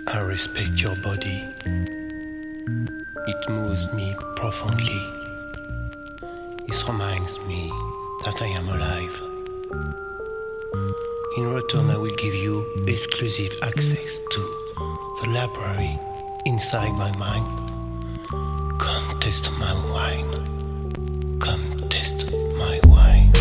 I respect your body. It moves me profoundly. It reminds me that I am alive. In return, I will give you exclusive access to the library inside my mind. Come taste my wine. Come taste my wine.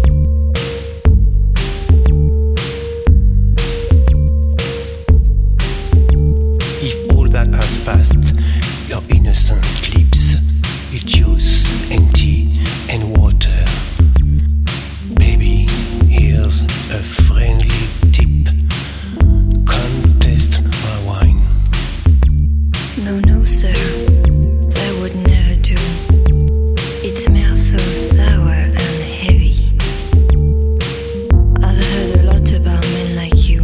If all that has passed, your innocent lips, with juice and tea and water. Baby, here's a friendly tip. Come taste my wine. No, sir, that would never do. It smells so sour and heavy. I've heard a lot about men like you.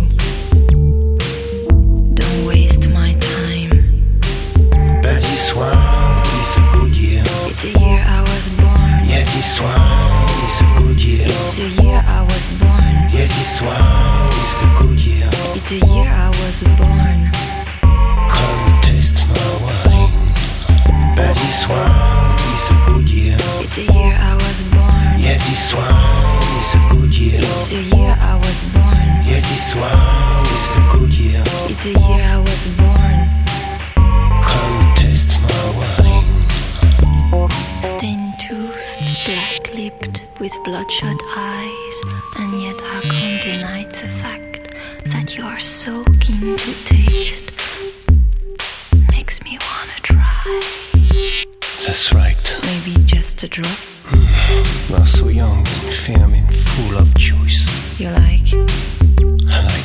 Don't waste my time. But this wine is a good year. It's a year I was born. Yes, this wine is a good year. It's a year I was born. Yes, this wine is a good year. It's a year I was born. Come taste my wine. But this wine is a good year. It's a year I was born. Yes, this wine is a good year. It's a year I was born. Yes, this wine is a good year. It's a year I was born. Come taste my wine. Stained-toothed, black-lipped, with bloodshot eyes, and yet I can't deny the fact that you are so keen to taste. Makes me wanna try. That's right. Maybe just a drop. You are so young and firm and full of juice. You like? I like